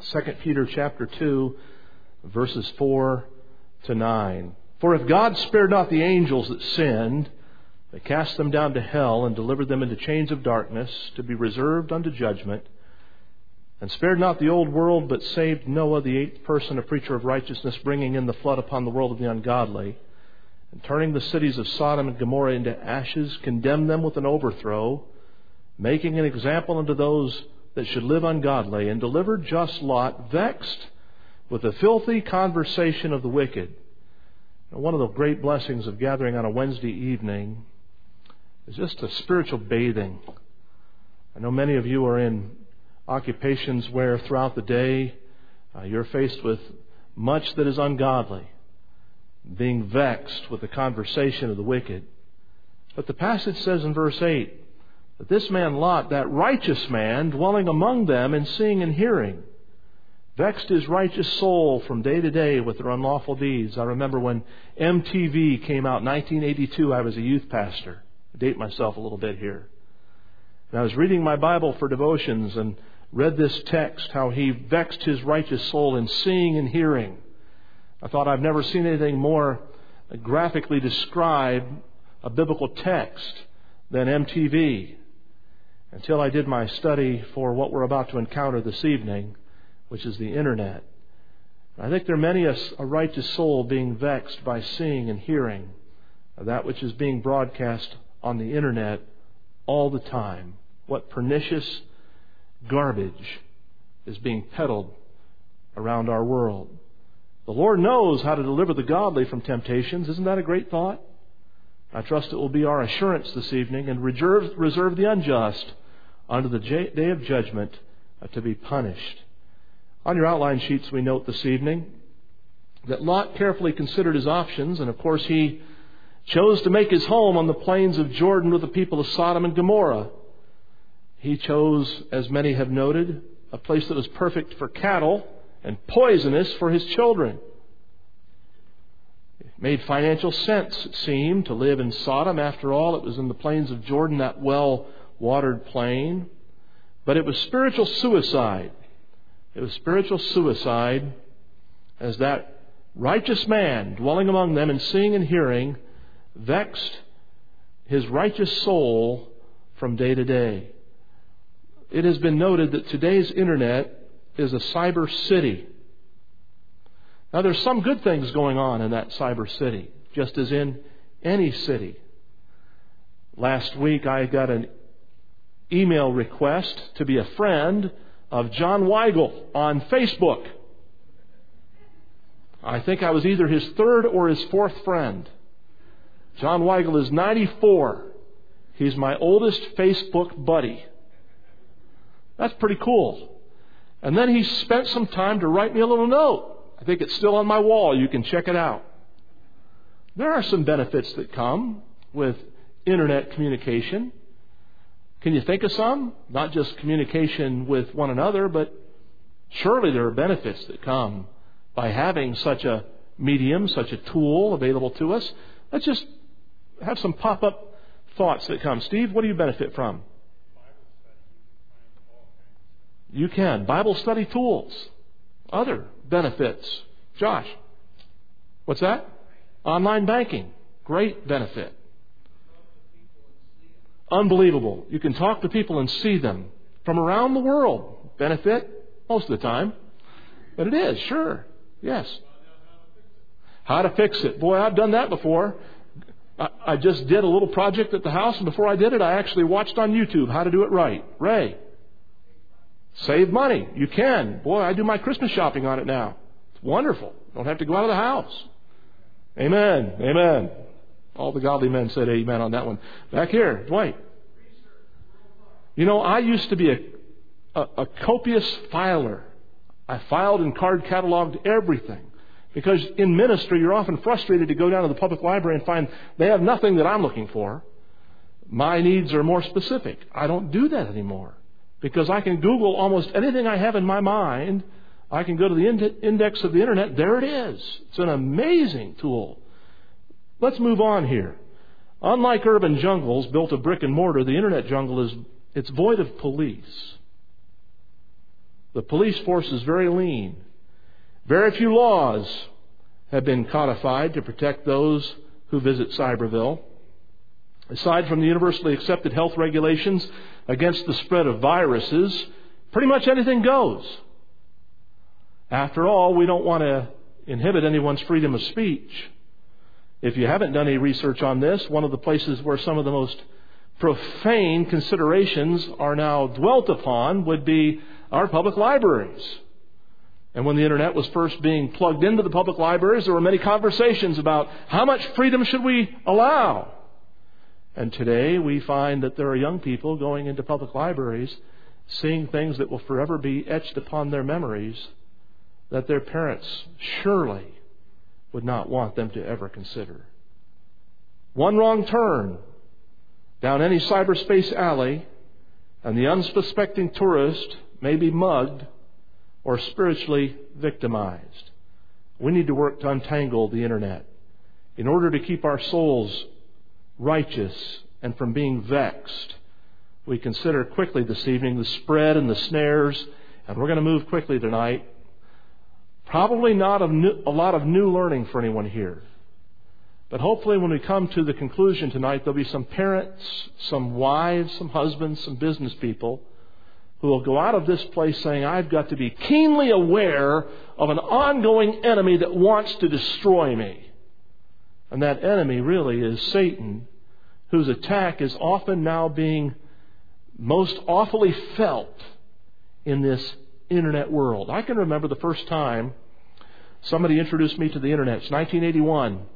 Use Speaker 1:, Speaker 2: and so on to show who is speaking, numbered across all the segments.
Speaker 1: 2 Peter chapter 2, verses 4 to 9. For if God spared not the angels that sinned, but cast them down to hell and delivered them into chains of darkness to be reserved unto judgment, and spared not the old world, but saved Noah, the eighth person, a preacher of righteousness, bringing in the flood upon the world of the ungodly, and turning the cities of Sodom and Gomorrah into ashes, condemned them with an overthrow, making an example unto those that should live ungodly, and delivered just Lot, vexed with the filthy conversation of the wicked. Now, one of the great blessings of gathering on a Wednesday evening is just a spiritual bathing. I know many of you are in occupations where throughout the day you're faced with much that is ungodly, being vexed with the conversation of the wicked. But the passage says in verse 8 that this man Lot, that righteous man, dwelling among them and seeing and hearing, vexed his righteous soul from day to day with their unlawful deeds. I remember when MTV came out in 1982, I was a youth pastor. I date myself a little bit here. And I was reading my Bible for devotions and read this text, how he vexed his righteous soul in seeing and hearing. I thought, I've never seen anything more graphically describe a biblical text than MTV, until I did my study for what we're about to encounter this evening, which is the Internet. I think there are many a righteous soul being vexed by seeing and hearing that which is being broadcast on the Internet all the time. What pernicious garbage is being peddled around our world. The Lord knows how to deliver the godly from temptations. Isn't that a great thought? I trust it will be our assurance this evening, and reserve the unjust unto the day of judgment to be punished. On your outline sheets we note this evening that Lot carefully considered his options, and of course he chose to make his home on the plains of Jordan with the people of Sodom and Gomorrah. He chose, as many have noted, a place that was perfect for cattle and poisonous for his children. It made financial sense, it seemed, to live in Sodom. After all, it was in the plains of Jordan, that well-watered plain. But it was spiritual suicide. It was spiritual suicide as that righteous man, dwelling among them and seeing and hearing, vexed his righteous soul from day to day. It has been noted that today's Internet is a cyber city. Now, there's some good things going on in that cyber city, just as in any city. Last week, I got an email request to be a friend of John Weigel on Facebook. I think I was either his third or his fourth friend. John Weigel is 94. He's my oldest Facebook buddy. That's pretty cool. And then he spent some time to write me a little note. I think it's still on my wall. You can check it out. There are some benefits that come with Internet communication. Can you think of some? Not just communication with one another, but surely there are benefits that come by having such a medium, such a tool available to us. Let's just have some pop-up thoughts that come. Steve, what do you benefit from? You can. Bible study tools. Other benefits. Josh, what's that? Online banking. Great benefit. Unbelievable. You can talk to people and see them from around the world. Benefit most of the time. But it is, sure. Yes. How to fix it. Boy, I've done that before. I just did a little project at the house, and before I did it, I actually watched on YouTube how to do it right. Ray. Save money. You can. Boy, I do my Christmas shopping on it now. It's wonderful. Don't have to go out of the house. Amen. Amen. All the godly men said amen on that one. Back here, Dwight. You know, I used to be a copious filer. I filed and card cataloged everything. Because in ministry, you're often frustrated to go down to the public library and find they have nothing that I'm looking for. My needs are more specific. I don't do that anymore. Because I can Google almost anything I have in my mind. I can go to the index of the Internet. There it is. It's an amazing tool. Let's move on here. Unlike urban jungles built of brick and mortar, the Internet jungle it's void of police. The police force is very lean. Very few laws have been codified to protect those who visit Cyberville. Aside from the universally accepted health regulations against the spread of viruses, pretty much anything goes. After all, we don't want to inhibit anyone's freedom of speech. If you haven't done any research on this, one of the places where some of the most profane considerations are now dwelt upon would be our public libraries. And when the internet was first being plugged into the public libraries, there were many conversations about how much freedom should we allow. And today we find that there are young people going into public libraries, seeing things that will forever be etched upon their memories that their parents surely would not want them to ever consider. One wrong turn down any cyberspace alley, and the unsuspecting tourist may be mugged or spiritually victimized. We need to work to untangle the internet in order to keep our souls righteous and from being vexed. We consider quickly this evening the spread and the snares, and we're going to move quickly tonight. Probably not a lot of new learning for anyone here. But hopefully when we come to the conclusion tonight, there'll be some parents, some wives, some husbands, some business people who will go out of this place saying, I've got to be keenly aware of an ongoing enemy that wants to destroy me. And that enemy really is Satan, whose attack is often now being most awfully felt in this internet world. I can remember the first time somebody introduced me to the internet. It's 1981.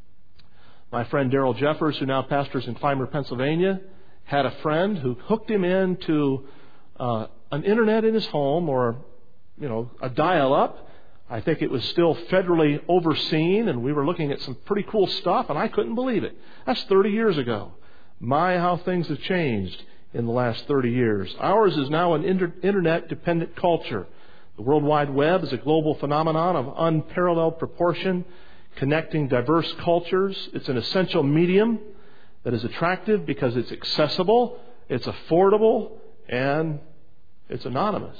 Speaker 1: My friend Darrell Jeffers, who now pastors in Clymer, Pennsylvania, had a friend who hooked him into an internet in his home, or a dial-up. I think it was still federally overseen, and we were looking at some pretty cool stuff, and I couldn't believe it. That's 30 years ago. My, how things have changed in the last 30 years. Ours is now an internet-dependent culture. The World Wide Web is a global phenomenon of unparalleled proportion, connecting diverse cultures. It's an essential medium that is attractive because it's accessible, it's affordable, and it's anonymous.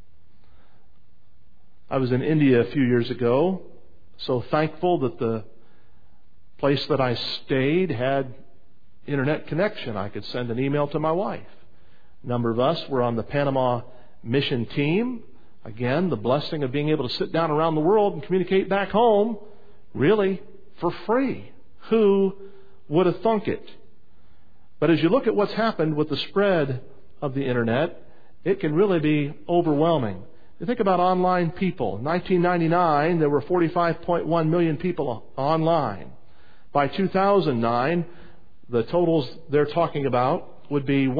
Speaker 1: I was in India a few years ago, so thankful that the place that I stayed had internet connection. I could send an email to my wife. A number of us were on the Panama mission team. Again, the blessing of being able to sit down around the world and communicate back home, really for free. Who would have thunk it? But as you look at what's happened with the spread of the internet, it can really be overwhelming. You think about online people. In 1999, there were 45.1 million people online. By 2009, the totals they're talking about would be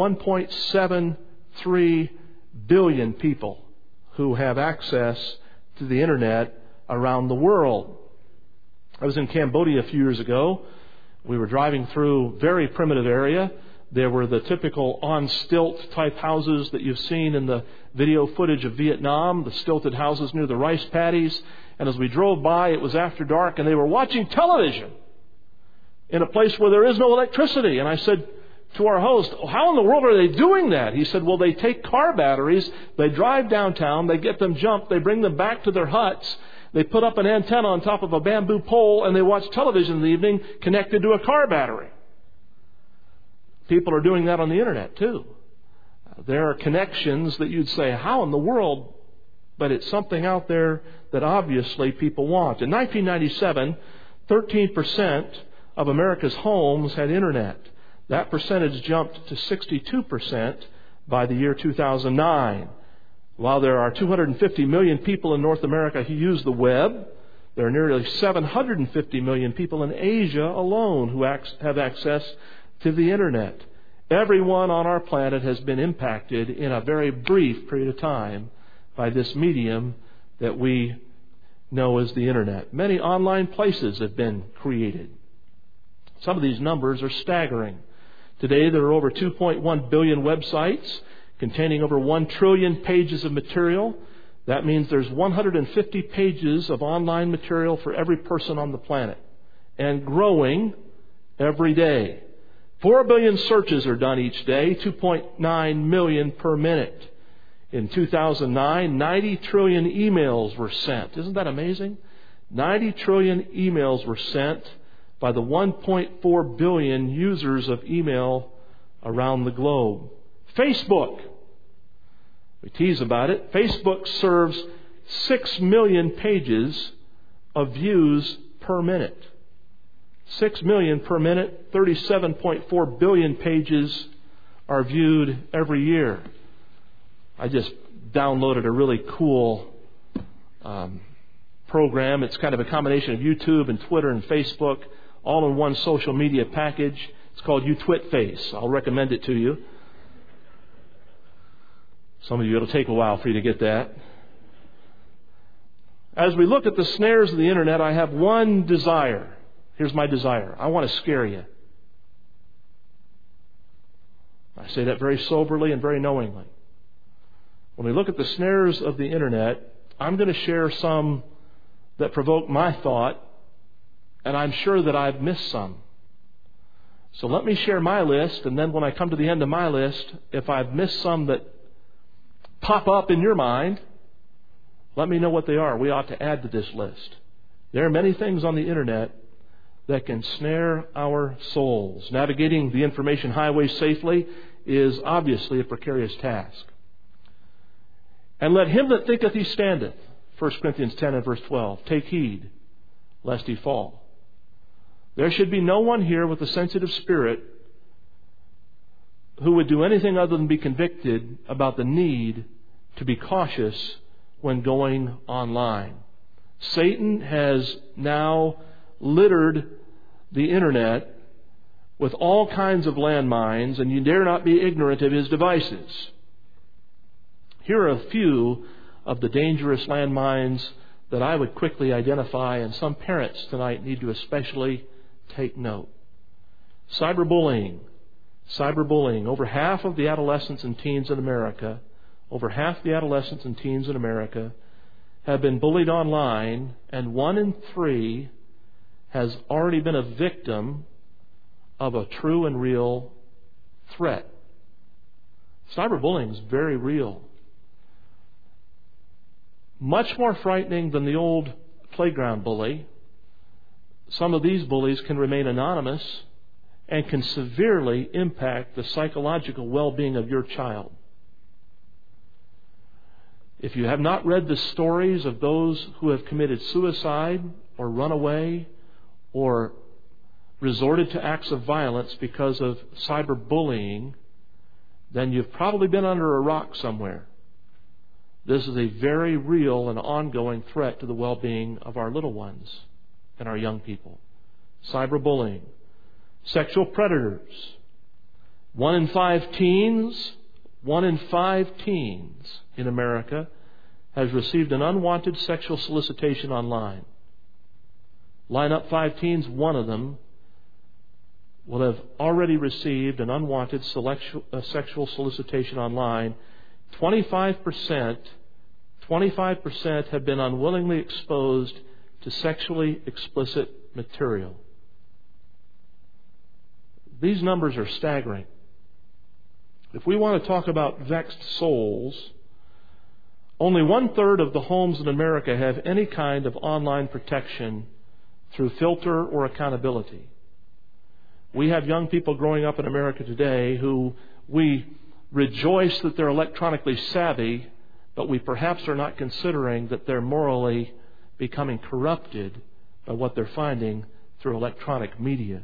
Speaker 1: 1.73 billion people who have access to the internet around the world. I was in Cambodia a few years ago. We were driving through a very primitive area. There were the typical on-stilt type houses that you've seen in the video footage of Vietnam, the stilted houses near the rice paddies. And as we drove by, it was after dark, and they were watching television in a place where there is no electricity. And I said to our host, how in the world are they doing that? He said, well, they take car batteries, they drive downtown, they get them jumped, they bring them back to their huts, they put up an antenna on top of a bamboo pole, and they watch television in the evening connected to a car battery. People are doing that on the internet too. There are connections that you'd say, how in the world? But it's something out there that obviously people want. In 1997, 13% of America's homes had internet. That percentage jumped to 62% by the year 2009. While there are 250 million people in North America who use the web, there are nearly 750 million people in Asia alone who have access to the internet. Everyone on our planet has been impacted in a very brief period of time by this medium that we know as the internet. Many online places have been created. Some of these numbers are staggering. Today there are over 2.1 billion websites containing over 1 trillion pages of material. That means there's 150 pages of online material for every person on the planet, and growing every day. 4 billion searches are done each day, 2.9 million per minute. In 2009, 90 trillion emails were sent. Isn't that amazing? 90 trillion emails were sent by the 1.4 billion users of email around the globe. Facebook. We tease about it. Facebook serves 6 million pages of views per minute. 6 million per minute. 37.4 billion pages are viewed every year. I just downloaded a really cool program. It's kind of a combination of YouTube and Twitter and Facebook, all in one social media package. It's called UTwitFace. I'll recommend it to you. Some of you, it'll take a while for you to get that. As we look at the snares of the internet, I have one desire. Here's my desire. I want to scare you. I say that very soberly and very knowingly. When we look at the snares of the internet, I'm going to share some that provoke my thought, and I'm sure that I've missed some. So let me share my list, and then when I come to the end of my list, if I've missed some that pop up in your mind, let me know what they are. We ought to add to this list. There are many things on the internet that can snare our souls. Navigating the information highway safely is obviously a precarious task. And let him that thinketh he standeth, 1 Corinthians 10 and verse 12, take heed lest he fall. There should be no one here with a sensitive spirit who would do anything other than be convicted about the need to be cautious when going online. Satan has now littered the internet with all kinds of landmines, and you dare not be ignorant of his devices. Here are a few of the dangerous landmines that I would quickly identify, and some parents tonight need to especially take note. Cyberbullying. Cyberbullying. Over half of the adolescents and teens in America, have been bullied online, and 1 in 3 has already been a victim of a true and real threat. Cyberbullying is very real. Much more frightening than the old playground bully. Some of these bullies can remain anonymous and can severely impact the psychological well-being of your child. If you have not read the stories of those who have committed suicide or run away or resorted to acts of violence because of cyberbullying, then you've probably been under a rock somewhere. This is a very real and ongoing threat to the well-being of our little ones and our young people. Cyberbullying. Sexual predators. 1 in 5 teens in America has received an unwanted sexual solicitation online. Line up 5 teens, one of them will have already received an unwanted sexual solicitation online. 25% have been unwillingly exposed to sexually explicit material. These numbers are staggering. If we want to talk about vexed souls, only 1/3 of the homes in America have any kind of online protection through filter or accountability. We have young people growing up in America today who we rejoice that they're electronically savvy, but we perhaps are not considering that they're morally becoming corrupted by what they're finding through electronic media.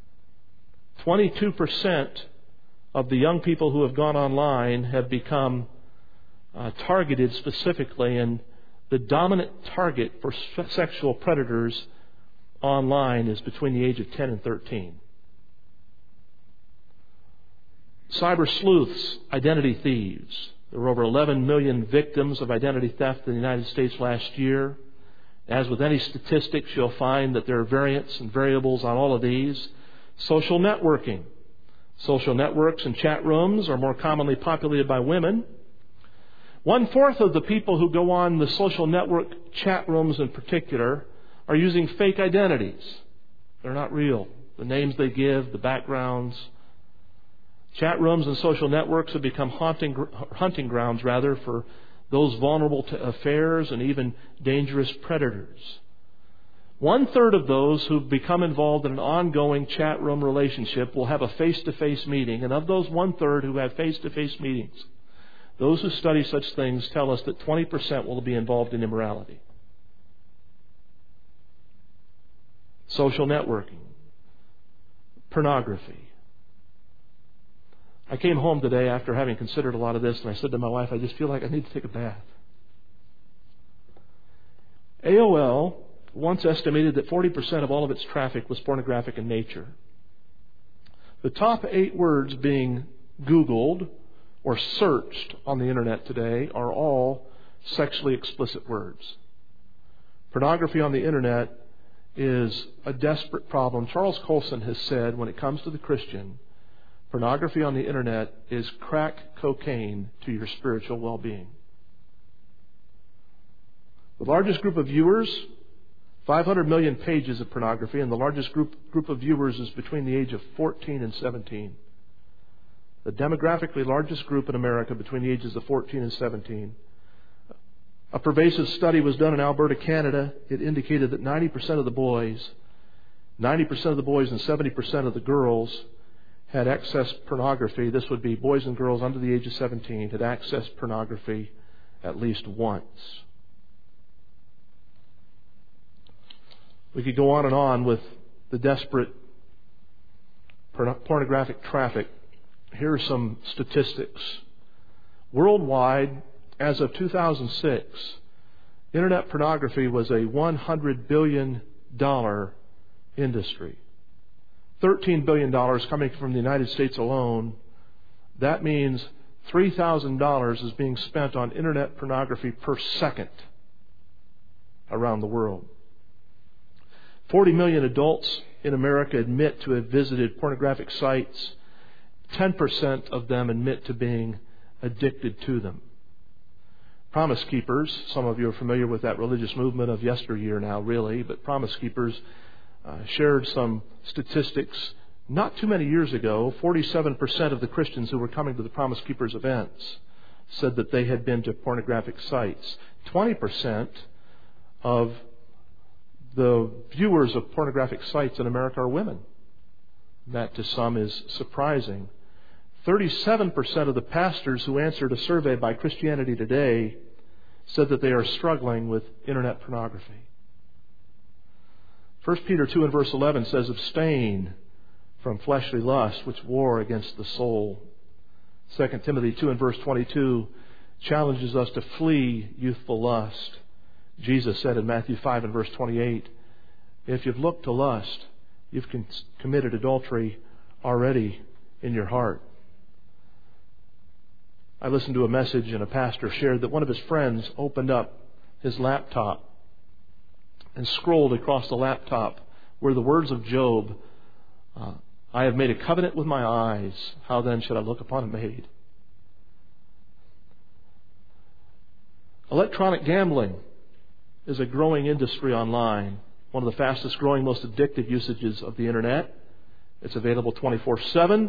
Speaker 1: 22% of the young people who have gone online have become targeted specifically, and the dominant target for sexual predators online is between the age of 10 and 13. Cyber sleuths, identity thieves. There were over 11 million victims of identity theft in the United States last year. As with any statistics, you'll find that there are variants and variables on all of these. Social networking. Social networks and chat rooms are more commonly populated by women. 1/4 of the people who go on the social network chat rooms in particular are using fake identities. They're not real. The names they give, the backgrounds. Chat rooms and social networks have become hunting grounds for those vulnerable to affairs and even dangerous predators. 1/3 of those who've become involved in an ongoing chat room relationship will have a face-to-face meeting. And of those 1/3 who have face-to-face meetings, those who study such things tell us that 20% will be involved in immorality. Social networking, pornography. I came home today after having considered a lot of this, and I said to my wife, I just feel like I need to take a bath. AOL once estimated that 40% of all of its traffic was pornographic in nature. The top 8 words being Googled or searched on the Internet today are all sexually explicit words. Pornography on the Internet is a desperate problem. Charles Colson has said, when it comes to the Christian, pornography on the Internet is crack cocaine to your spiritual well-being. The largest group of viewers, 500 million pages of pornography, and the largest group of viewers is between the age of 14 and 17. The demographically largest group in America between the ages of 14 and 17. A pervasive study was done in Alberta, Canada. It indicated that 90% of the boys and 70% of the girls had accessed pornography. This would be boys and girls under the age of 17 had accessed pornography at least once. We could go on with the desperate pornographic traffic. Here are some statistics. Worldwide, as of 2006, Internet pornography was a $100 billion industry. $13 billion coming from the United States alone. That means $3,000 is being spent on Internet pornography per second around the world. 40 million adults in America admit to have visited pornographic sites. 10% of them admit to being addicted to them. Promise Keepers, some of you are familiar with that religious movement of yesteryear now, really, but Promise Keepers shared some statistics not too many years ago. 47% of the Christians who were coming to the Promise Keepers events said that they had been to pornographic sites. 20% of the viewers of pornographic sites in America are women. That to some is surprising. 37% of the pastors who answered a survey by Christianity Today said that they are struggling with Internet pornography. 1 Peter 2 and verse 11 says, abstain from fleshly lust, which war against the soul. 2 Timothy 2 and verse 22 challenges us to flee youthful lust. Jesus said in Matthew 5 and verse 28, if you've looked to lust, you've committed adultery already in your heart. I listened to a message and a pastor shared that one of his friends opened up his laptop and scrolled across the laptop were the words of Job, I have made a covenant with my eyes, how then should I look upon a maid? Electronic gambling is a growing industry online, one of the fastest growing, most addictive usages of the Internet. It's available 24/7.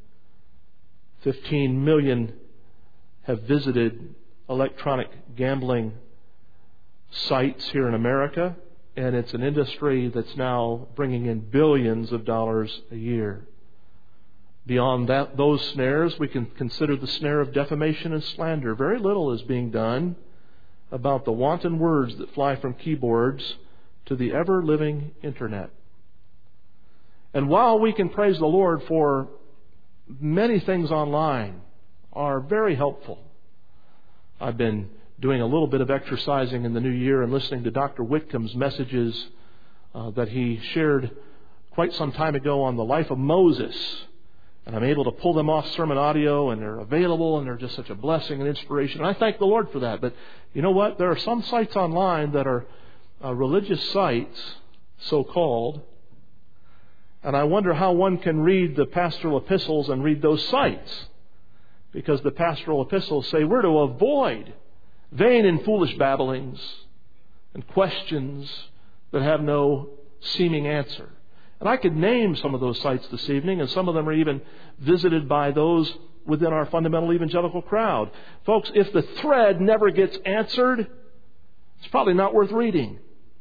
Speaker 1: 15 million have visited electronic gambling sites here in America, and it's an industry that's now bringing in billions of dollars a year. Beyond those snares, we can consider the snare of defamation and slander. Very little is being done about the wanton words that fly from keyboards to the ever-living Internet. And while we can praise the Lord for many things online are very helpful, I've been doing a little bit of exercising in the new year and listening to Dr. Whitcomb's messages that he shared quite some time ago on the life of Moses. And I'm able to pull them off sermon audio, and they're available, and they're just such a blessing and inspiration. And I thank the Lord for that. But you know what? There are some sites online that are religious sites, so-called. And I wonder how one can read the pastoral epistles and read those sites. Because the pastoral epistles say we're to avoid vain and foolish babblings and questions that have no seeming answer. And I could name some of those sites this evening, and some of them are even visited by those within our fundamental evangelical crowd. Folks, if the thread never gets answered, it's probably not worth reading.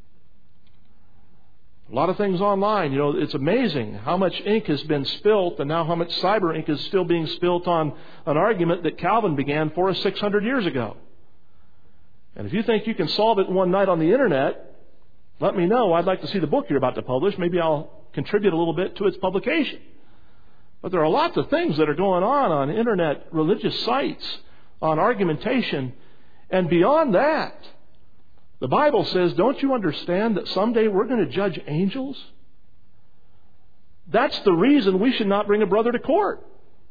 Speaker 1: A lot of things online, it's amazing how much ink has been spilt, and now how much cyber ink is still being spilt on an argument that Calvin began for us 600 years ago. And if you think you can solve it one night on the internet, let me know. I'd like to see the book you're about to publish. Maybe I'll contribute a little bit to its publication. But there are lots of things that are going on internet religious sites, on argumentation, and beyond that. The Bible says, don't you understand that someday we're going to judge angels? That's the reason we should not bring a brother to court.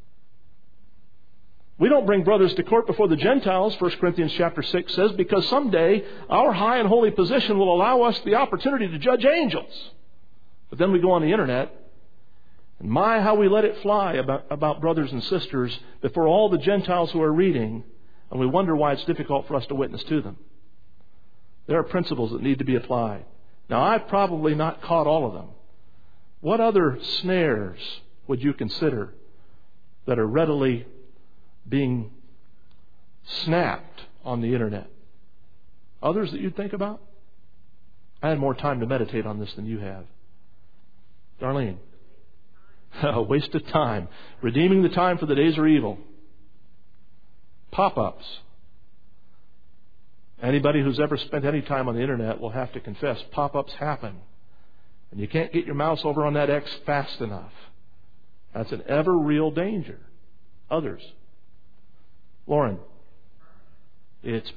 Speaker 1: We don't bring brothers to court before the Gentiles, 1 Corinthians chapter 6 says, because someday our high and holy position will allow us the opportunity to judge angels. But then we go on the internet, and my, how we let it fly about brothers and sisters before all the Gentiles who are reading, and we wonder why it's difficult for us to witness to them. There are principles that need to be applied. Now, I've probably not caught all of them. What other snares would you consider that are readily being snapped on the internet? Others that you'd think about? I had more time to meditate on this than you have. Darlene. A waste of time. Redeeming the time, for the days are evil. Pop-ups. Anybody who's ever spent any time on the internet will have to confess pop-ups happen. And you can't get your mouse over on that X fast enough. That's an ever real danger. Others. Lauren. It's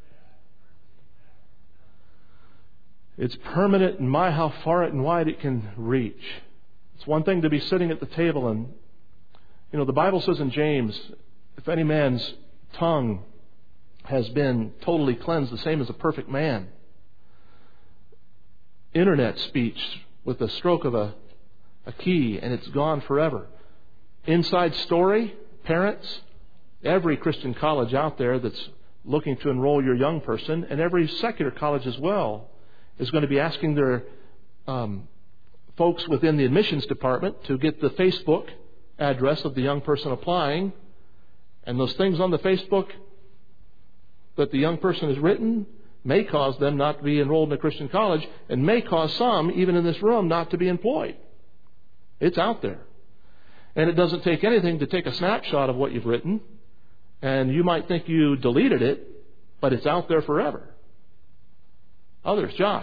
Speaker 1: permanent, and my, how far and wide it can reach. It's one thing to be sitting at the table and, the Bible says in James, if any man's tongue has been totally cleansed, the same as a perfect man. Internet speech with a stroke of a key, and it's gone forever. Inside story, parents, every Christian college out there that's looking to enroll your young person, and every secular college as well, is going to be asking their folks within the admissions department to get the Facebook address of the young person applying, and those things on the Facebook that the young person has written may cause them not to be enrolled in a Christian college, and may cause some, even in this room, not to be employed. It's out there. And it doesn't take anything to take a snapshot of what you've written, and you might think you deleted it, but it's out there forever. Others, Josh.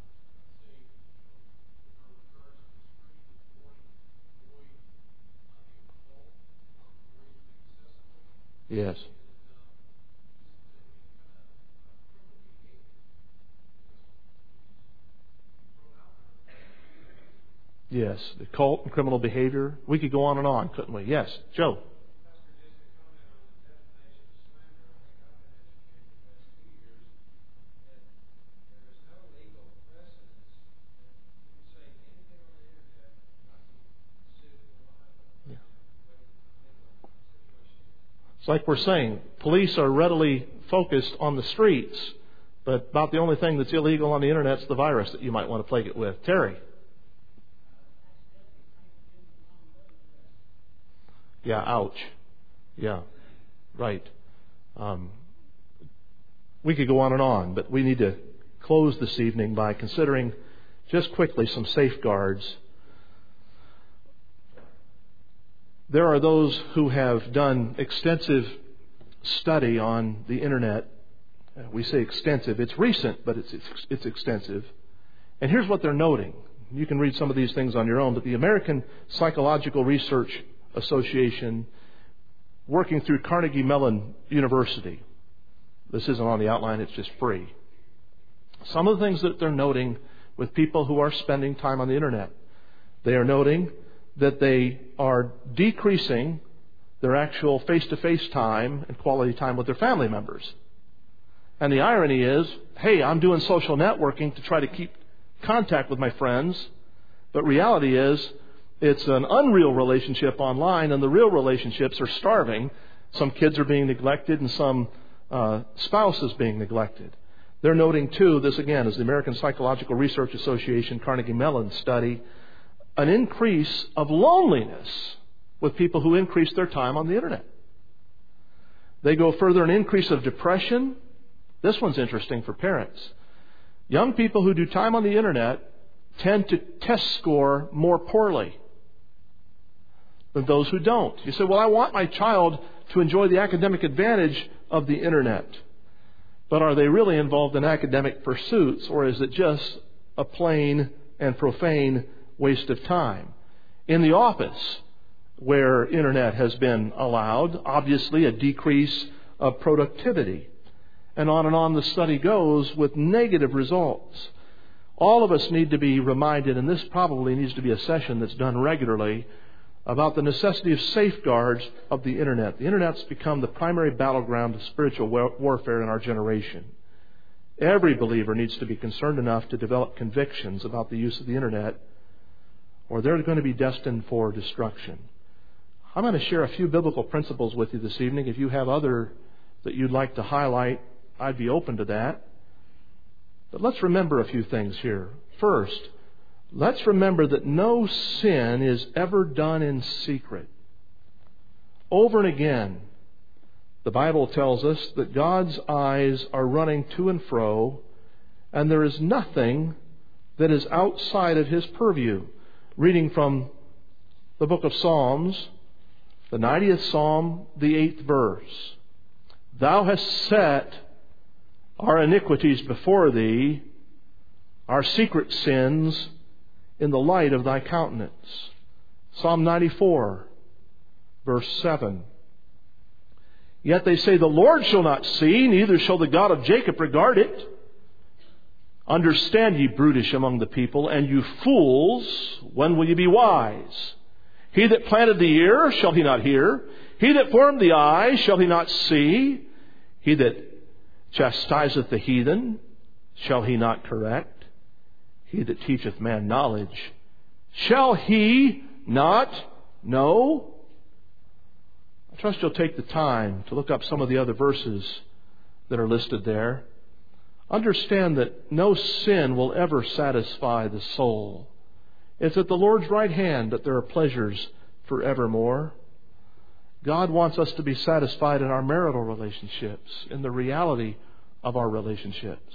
Speaker 1: Yes. Yes, the cult and criminal behavior. We could go on and on, couldn't we? Yes, Joe. It's like we're saying, police are readily focused on the streets, but about the only thing that's illegal on the internet is the virus that you might want to plague it with. Terry. Yeah, ouch. Yeah, right. We could go on, but we need to close this evening by considering just quickly some safeguards. There are those who have done extensive study on the internet. We say extensive. It's recent, but it's extensive. And here's what they're noting. You can read some of these things on your own, but the American Psychological Research Association, working through Carnegie Mellon University. This isn't on the outline, it's just free. Some of the things that they're noting with people who are spending time on the internet. They are noting that they are decreasing their actual face-to-face time and quality time with their family members. And the irony is, hey, I'm doing social networking to try to keep contact with my friends, but reality is, it's an unreal relationship online, and the real relationships are starving. Some kids are being neglected, and some spouses being neglected. They're noting, too, this again is the American Psychological Research Association Carnegie Mellon study, an increase of loneliness with people who increase their time on the internet. They go further, an increase of depression. This one's interesting for parents. Young people who do time on the internet tend to test score more poorly than those who don't. You say, well, I want my child to enjoy the academic advantage of the internet. But are they really involved in academic pursuits, or is it just a plain and profane waste of time? In the office, where internet has been allowed, obviously a decrease of productivity. And on the study goes with negative results. All of us need to be reminded, and this probably needs to be a session that's done regularly, about the necessity of safeguards of the internet. The internet's become the primary battleground of spiritual warfare in our generation. Every believer needs to be concerned enough to develop convictions about the use of the internet, or they're going to be destined for destruction. I'm going to share a few biblical principles with you this evening. If you have other that you'd like to highlight, I'd be open to that. But let's remember a few things here. First, let's remember that no sin is ever done in secret. Over and again, the Bible tells us that God's eyes are running to and fro, and there is nothing that is outside of His purview. Reading from the book of Psalms, the 90th Psalm, the 8th verse. Thou hast set our iniquities before Thee, our secret sins in the light of Thy countenance. Psalm 94, verse 7. Yet they say, the Lord shall not see, neither shall the God of Jacob regard it. Understand, ye brutish among the people, and you fools, when will ye be wise? He that planted the ear, shall he not hear? He that formed the eye, shall he not see? He that chastiseth the heathen, shall he not correct? He that teacheth man knowledge, shall he not know? I trust you'll take the time to look up some of the other verses that are listed there. Understand that no sin will ever satisfy the soul. It's at the Lord's right hand that there are pleasures forevermore. God wants us to be satisfied in our marital relationships, in the reality of our relationships.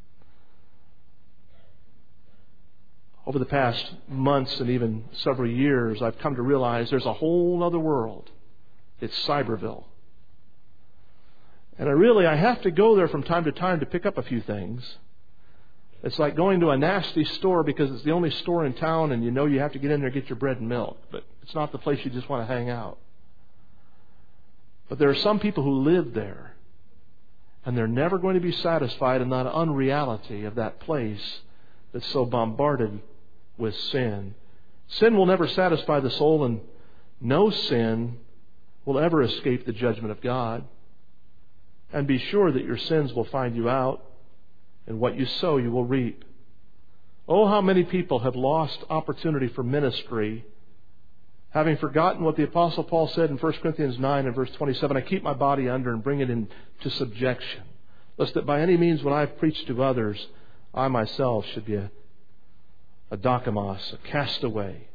Speaker 1: Over the past months and even several years, I've come to realize there's a whole other world. It's Cyberville. And I have to go there from time to time to pick up a few things. It's like going to a nasty store because it's the only store in town and you know you have to get in there and get your bread and milk. But it's not the place you just want to hang out. But there are some people who live there, and they're never going to be satisfied in that unreality of that place that's so bombarded with sin. Sin will never satisfy the soul, and no sin will ever escape the judgment of God. And be sure that your sins will find you out, and what you sow you will reap. Oh, how many people have lost opportunity for ministry, having forgotten what the Apostle Paul said in 1 Corinthians 9 and verse 27, I keep my body under and bring it into subjection, lest that by any means when I've preached to others, I myself should be a dokimos, a castaway,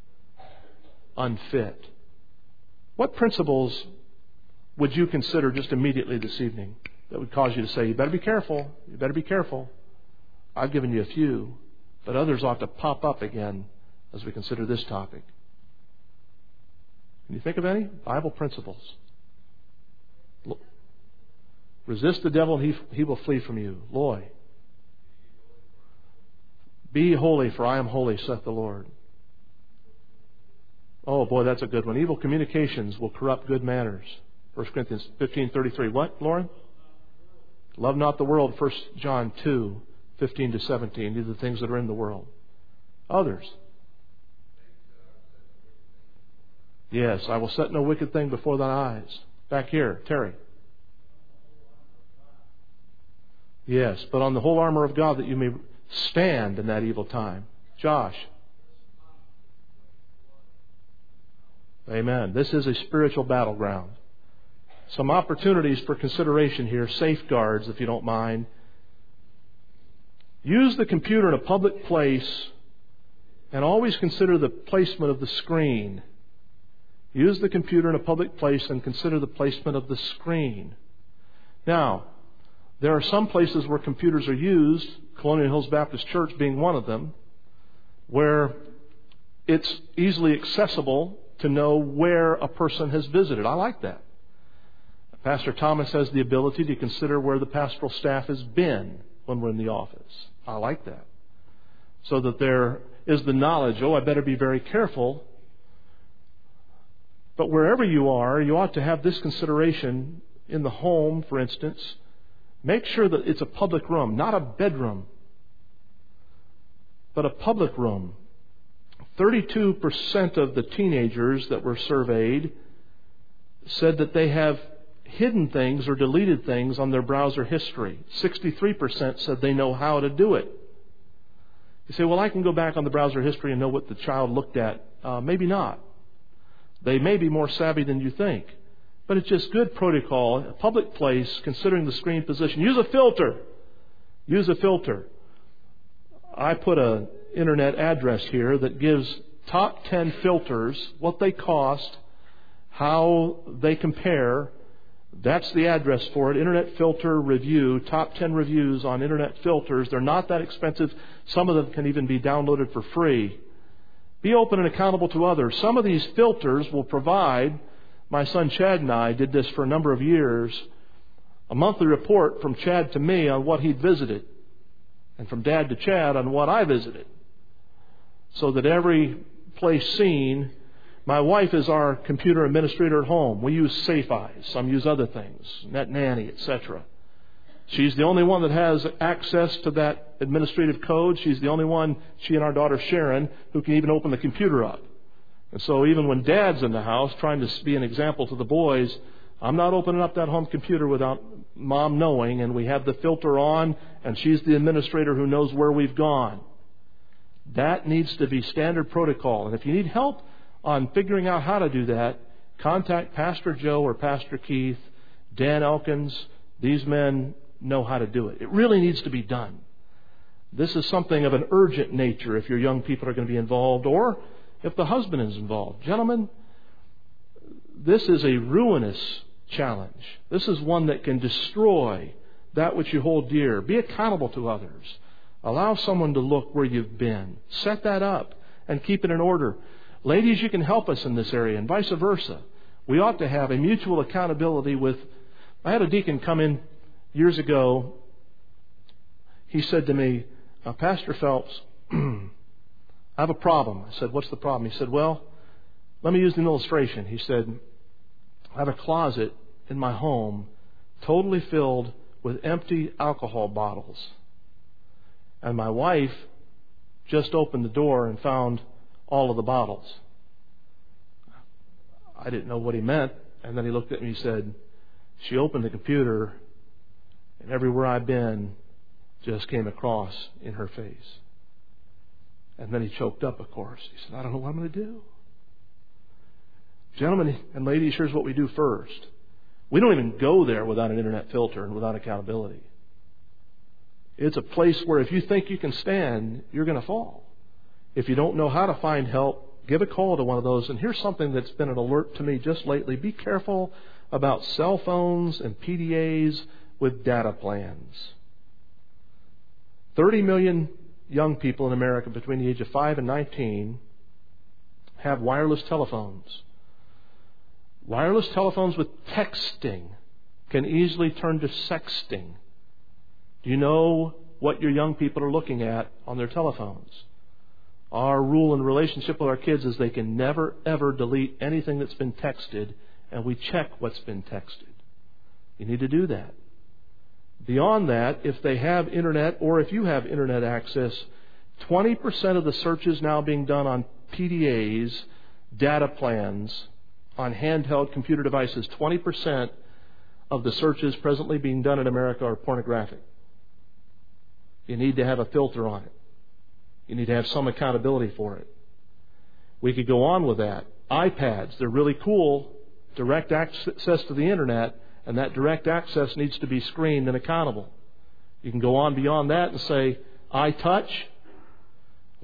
Speaker 1: unfit. What principles would you consider just immediately this evening that would cause you to say, you better be careful, you better be careful? I've given you a few, but others ought to pop up again as we consider this topic. Can you think of any? Bible principles. Resist the devil and he will flee from you. Loy. Be holy, for I am holy, saith the Lord. Oh boy, that's a good one. Evil communications will corrupt good manners. 1 Corinthians 15:33. What, Lauren? Love not the world. 1 John 2:15-17. These are the things that are in the world. Others. Yes, I will set no wicked thing before thine eyes. Back here, Terry. Yes, but on the whole armor of God that you may stand in that evil time. Josh. Amen. This is a spiritual battleground. Some opportunities for consideration here, safeguards if you don't mind. Use the computer in a public place And always consider the placement of the screen. Use the computer in a public place and consider the placement of the screen. Now, there are some places where computers are used, Colonial Hills Baptist Church being one of them, where it's easily accessible to know where a person has visited. I like that. Pastor Thomas has the ability to consider where the pastoral staff has been when we're in the office. I like that. So that there is the knowledge, I better be very careful. But wherever you are, you ought to have this consideration in the home, for instance. Make sure that it's a public room, not a bedroom, but a public room. 32% of the teenagers that were surveyed said that they have hidden things or deleted things on their browser history. 63% said they know how to do it. You say, well, I can go back on the browser history and know what the child looked at. Maybe not. They may be more savvy than you think. But it's just good protocol. A public place, considering the screen position. Use a filter. Use a filter. I put an internet address here that gives top 10 filters, what they cost, how they compare. That's the address for it. Internet Filter Review. Top 10 reviews on internet filters. They're not that expensive. Some of them can even be downloaded for free. Be open and accountable to others. Some of these filters will provide, my son Chad and I did this for a number of years, a monthly report from Chad to me on what he'd visited, and from Dad to Chad on what I visited. So that every place seen, my wife is our computer administrator at home. We use Safe Eyes. Some use other things, NetNanny, etc. She's the only one that has access to that administrative code. She's the only one, she and our daughter Sharon, who can even open the computer up. And so even when Dad's in the house trying to be an example to the boys, I'm not opening up that home computer without Mom knowing, and we have the filter on, and she's the administrator who knows where we've gone. That needs to be standard protocol. And if you need help on figuring out how to do that, contact Pastor Joe or Pastor Keith, Dan Elkins. These men know how to do it. It really needs to be done. This is something of an urgent nature if your young people are going to be involved, or if the husband is involved. Gentlemen, this is a ruinous challenge. This is one that can destroy that which you hold dear. Be accountable to others. Allow someone to look where you've been. Set that up and keep it in order. Ladies, you can help us in this area, and vice versa. We ought to have a mutual accountability with... I had a deacon come in years ago. He said to me, Pastor Phelps, I have a problem. I said, what's the problem? He said, well, let me use an illustration. He said, I have a closet in my home totally filled with empty alcohol bottles. And my wife just opened the door and found all of the bottles. I didn't know what he meant. And then he looked at me and said, she opened the computer and everywhere I've been just came across in her face. And then he choked up, of course. He said, I don't know what I'm going to do. Gentlemen and ladies, here's what we do first. We don't even go there without an internet filter and without accountability. It's a place where if you think you can stand, you're going to fall. If you don't know how to find help, give a call to one of those. And here's something that's been an alert to me just lately. Be careful about cell phones and PDAs with data plans. 30 million young people in America between the age of 5 and 19 have wireless telephones. Wireless telephones with texting can easily turn to sexting. Do you know what your young people are looking at on their telephones? Our rule in relationship with our kids is they can never, ever delete anything that's been texted, and we check what's been texted. You need to do that. Beyond that, if they have internet or if you have internet access, 20% of the searches now being done on PDAs, data plans, on handheld computer devices, 20% of the searches presently being done in America are pornographic. You need to have a filter on it. You need to have some accountability for it. We could go on with that. iPads, they're really cool. Direct access to the internet, and that direct access needs to be screened and accountable. You can go on beyond that and say, iTouch.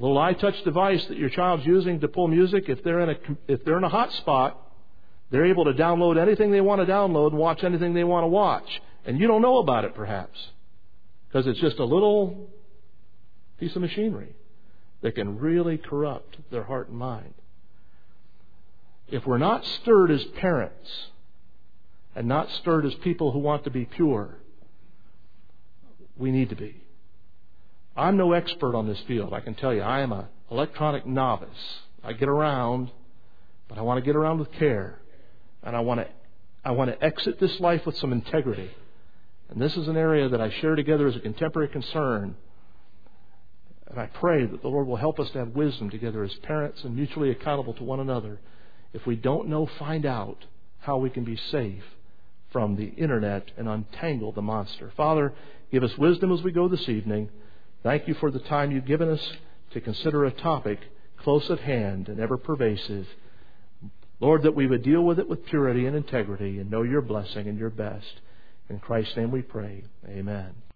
Speaker 1: little iTouch device that your child's using to pull music, if they're in a hot spot, they're able to download anything they want to download and watch anything they want to watch. And you don't know about it, perhaps, because it's just a little piece of machinery that can really corrupt their heart and mind. If we're not stirred as parents and not stirred as people who want to be pure, we need to be. I'm no expert on this field. I can tell you, I am an electronic novice. I get around, but I want to get around with care. And I want to exit this life with some integrity. And this is an area that I share together as a contemporary concern. And I pray that the Lord will help us to have wisdom together as parents and mutually accountable to one another. If we don't know, find out how we can be safe from the internet and untangle the monster. Father, give us wisdom as we go this evening. Thank you for the time you've given us to consider a topic close at hand and ever pervasive. Lord, that we would deal with it with purity and integrity and know your blessing and your best. In Christ's name we pray. Amen.